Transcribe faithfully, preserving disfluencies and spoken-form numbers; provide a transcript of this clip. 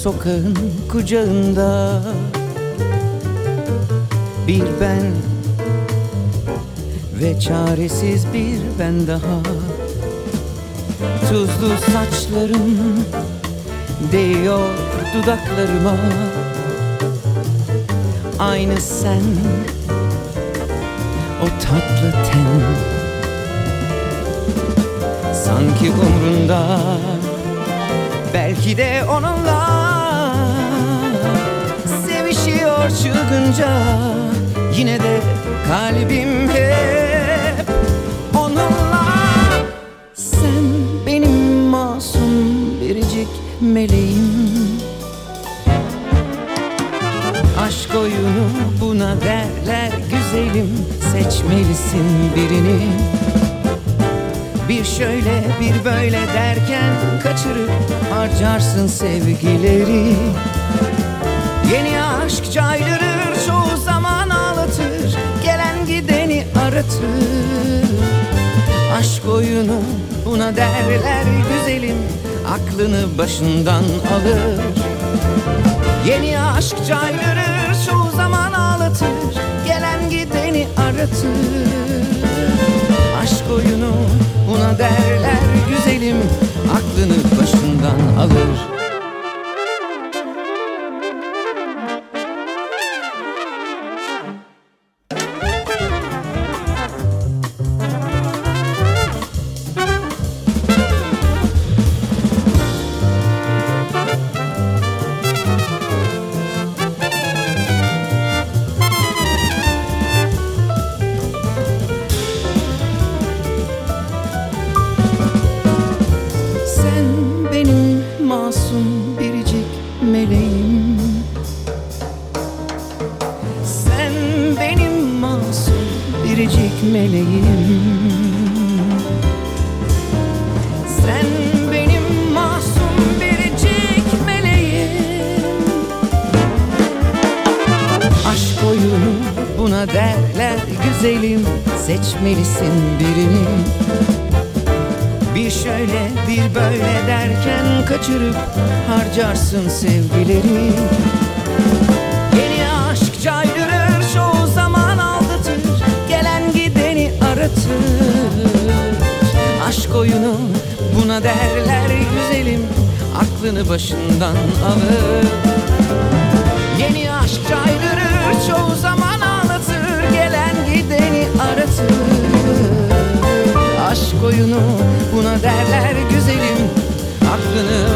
sokağın kucağında bir ben ve çaresiz bir ben daha. Tuzlu saçlarım değiyor dudaklarıma. Aynı sen, o tatlı ten. Sanki umrunda, belki de onunla sevişiyor çılgınca. Yine de kalbim hep onunla. Sen benim masum biricik meleğim. Aşk oyunu buna derler güzelim. Seçmelisin birini. Bir şöyle bir böyle derken kaçırıp harcarsın sevgileri. Yeni aşk caydırır, çoğu zaman ağlatır, gelen gideni aratır. Aşk oyunu buna derler güzelim. Aklını başından alır. Yeni aşk caydırır, çoğu zaman ağlatır, gelen gideni aratır. Aşk oyunu buna derler güzelim. Aklını başından alır. Masum biricik meleğim. Sen benim masum biricik meleğim. Sen benim masum biricik meleğim. Aşk oyunu buna derler güzelim. Seçmelisin birini. Bir şöyle bir böyle derken kaçırıp harcarsın sevgileri. Yeni aşk caydırır, çoğu zaman aldatır, gelen gideni aratır. Aşk oyunu buna derler güzelim. Aklını başından alır. Yeni aşk caydırır, çoğu zaman ağlatır, gelen gideni aratır. Aşk oyunu buna derler güzelim. Aklını